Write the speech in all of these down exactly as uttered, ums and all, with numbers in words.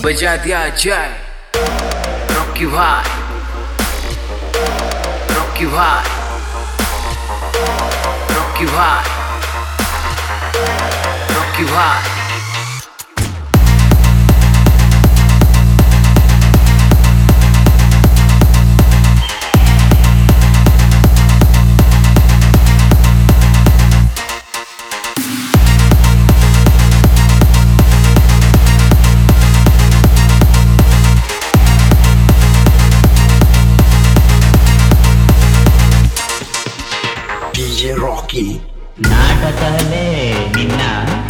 बजा दिया जाए रॉकी भाई, रॉकी भाई, रॉकी भाई, रॉकी भाई। Rocky नाटकले निन्ना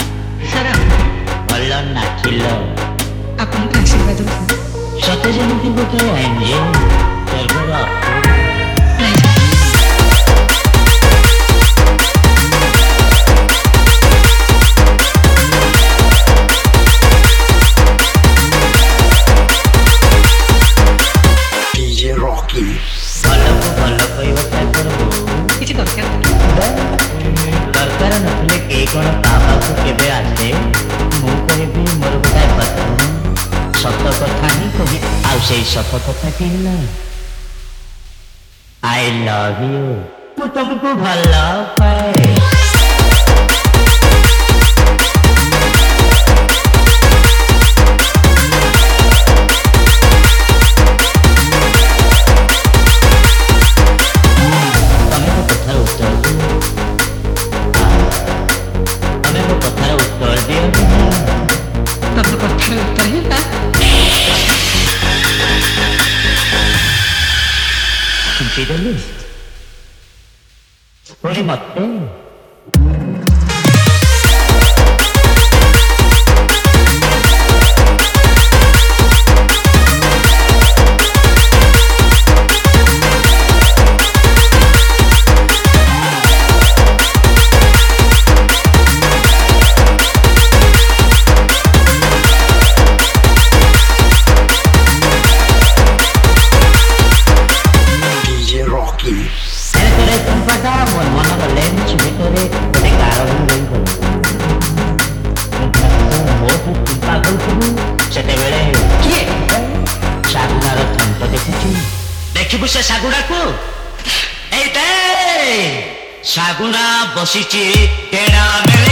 ଭଲ ନାଚିଲ ଆପଣଙ୍କ ଆଶୀର୍ବାଦ ସତେ ଯେମିତି ଗୋଟେ ଏଞ୍ଜେଲ ସ୍ୱର୍ଗର D J Rocky ଭଲକୁ ଭଲ କହିବା ଠାକୁର କିଛି ଦରକାର ଦରକାର ନଥିଲେ କେହି କ'ଣ ତା ପାଖକୁ କେବେ ଆସେ ମୁଁ କହିବି ମୋର ଗୋଟାଏ କଥା ସତ କଥା ହିଁ କହି ଆଉ ସେଇ ସତ କଥାଟି ହେଲା ଆଇ ଲଭ୍ ୟୁ ମୁଁ ତମକୁ ଭଲ ପାଏ। Oye, maté. ଦେଖିବୁ ସେ ଶାଗୁଣାକୁ ଏଇଟା ଶାଗୁଣା ବସିଛି ଟେଣା ମେଳେ